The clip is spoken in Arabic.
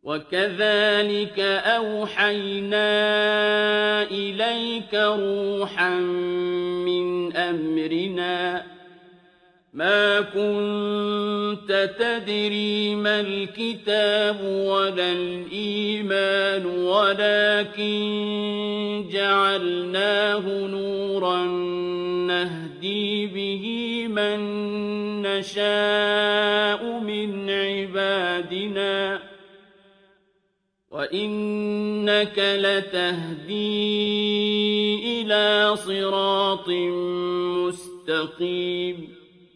وَكَذَٰلِكَ أَوْحَيْنَا إِلَيْكَ رُوحًا مِّنْ أَمْرِنَا ۚ مَا كُنتَ تَدْرِي مَا الْكِتَابُ وَلَا الْإِيمَانُ وَلَٰكِن جَعَلْنَاهُ نُورًا نَّهْدِي بِهِ مَن نَّشَاءُ مِنْ عِبَادِنَا ۚ وَإِنَّكَ لَتَهْدِي إِلَىٰ صِرَاطٍ مُّسْتَقِيمٍ